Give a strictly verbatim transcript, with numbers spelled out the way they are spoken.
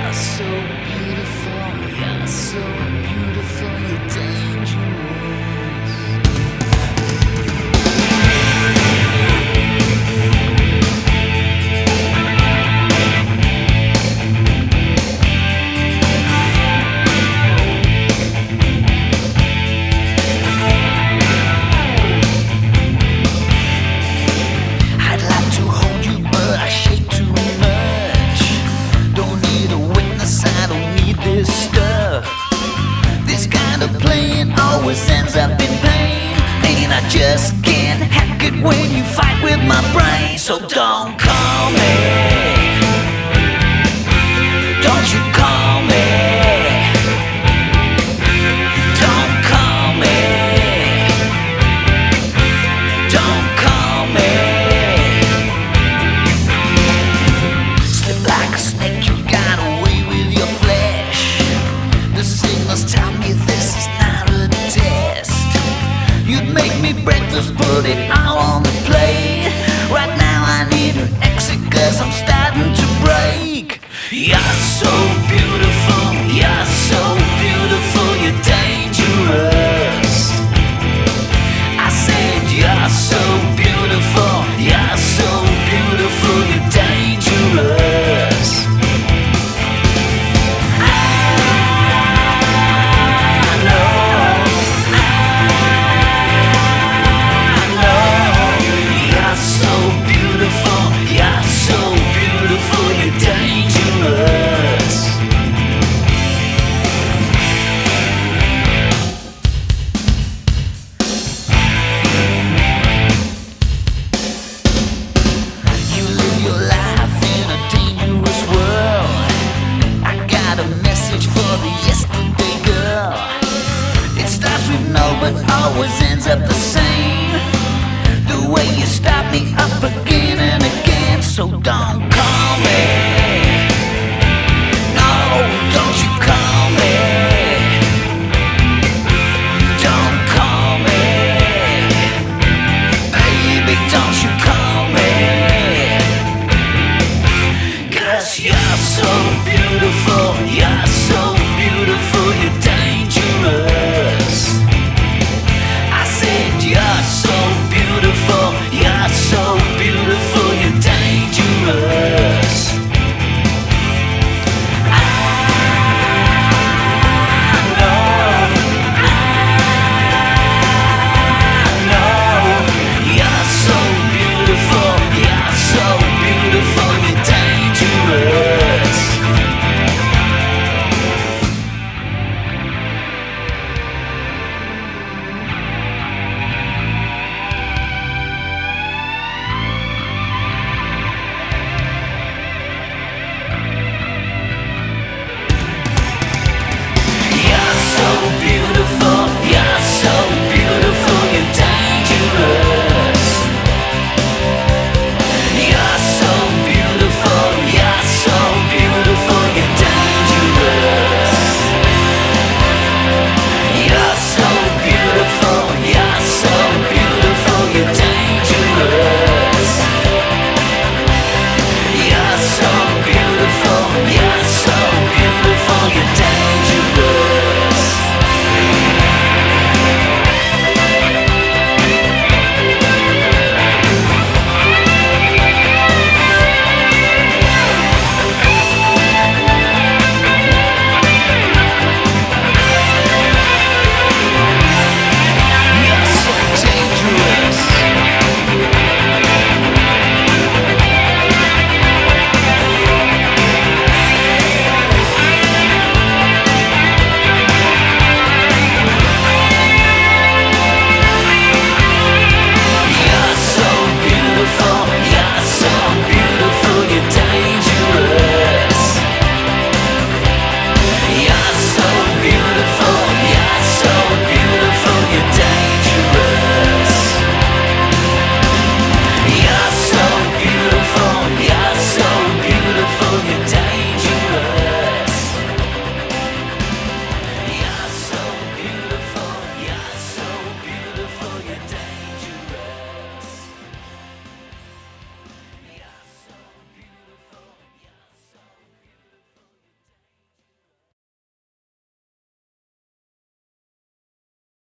You're so beautiful, you're so beautiful, you're dangerous. I'd like to hold you, but I shake too much. Don't need a witness, I don't need this stuff. This kind of playing always ends up in pain, and I just can't hack it when you fight with my brain. So don't call me, don't you call me, don't call me, don't call me. Slip like a snake, you got away with your flesh. The signals tell me this is not a test. You'd make me breakfast, put it all on the plate. Right now I need an exit, cause I'm starting to break. You're so beautiful, you're so beautiful, you're dangerous. I said you're so beautiful, you're so beautiful, you're dangerous. I know, I know. You're so beautiful, you're so beautiful, you're dangerous. You live your life in a dangerous world. I got a message for the yesterday girl. It starts with no but always ends up the same. The way you stop me up again and again. So don't call me, no, don't you call me, don't call me, baby, don't you call me. Cause you're so beautiful, you're so